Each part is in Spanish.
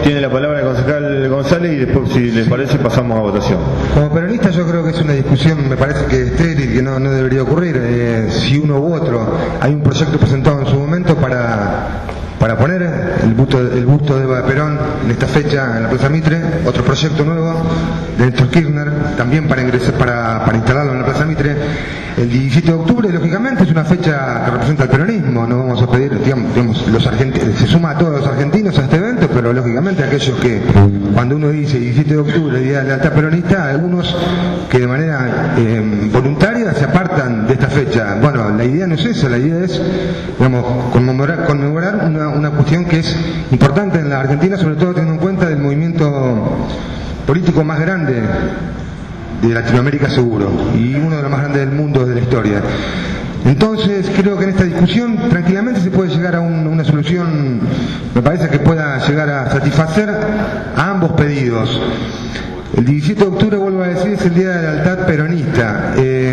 Tiene la palabra el concejal González y después, si les parece, pasamos a votación. Como peronista yo creo que es una discusión, me parece que estéril, que no debería ocurrir. Si uno u otro, hay un proyecto presentado en su momento para poner el busto de Eva Perón en esta fecha en la Plaza Mitre, otro proyecto nuevo de Néstor Kirchner, también para instalarlo en la Plaza Mitre. El 17 de octubre, lógicamente, es una fecha que representa el peronismo, no vamos a pedir, digamos, los argentinos, se suma a todos los argentinos a este evento, pero lógicamente aquellos que, cuando uno dice 17 de octubre, Día de la Lealtad Peronista, algunos que de manera voluntaria se apartan de esta fecha. Bueno, la idea no es esa, la idea es, digamos, conmemorar una cuestión que es importante en la Argentina, sobre todo teniendo en cuenta del movimiento político más grande de Latinoamérica seguro, y uno de los más grandes del mundo de la historia. Entonces creo que en esta discusión tranquilamente se puede llegar a una solución, me parece que pueda llegar a satisfacer a ambos pedidos. El 17 de octubre, vuelvo a decir, es el Día de la Lealtad Peronista.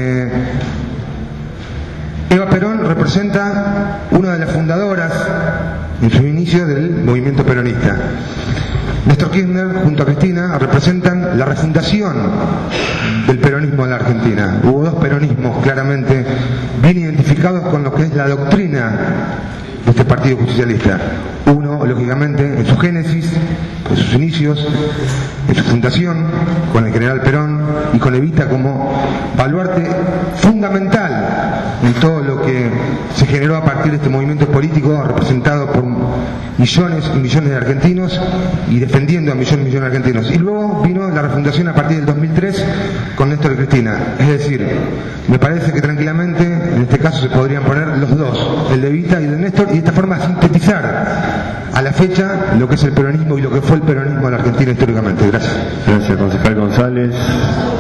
Eva Perón representa una de las fundadoras en su inicio del movimiento peronista. Néstor Kirchner junto a Cristina representan la refundación del peronismo en la Argentina. Hubo dos peronismos claramente bien identificados con lo que es la doctrina de este partido justicialista. Uno, lógicamente, en su génesis, en sus inicios, en su fundación, con el general Perón y con Evita como baluarte fundamental en todo lo que se generó a partir de este movimiento político representado por millones y millones de argentinos y defendiendo a millones y millones de argentinos. Y luego vino la refundación a partir del 2003 con Néstor y Cristina. Es decir, me parece que tranquilamente en este caso se podrían poner los dos, el de Evita y el de Néstor, y de esta forma sintetizar a la fecha lo que es el peronismo y lo que fue el peronismo en la Argentina históricamente. Gracias. Gracias, concejal González.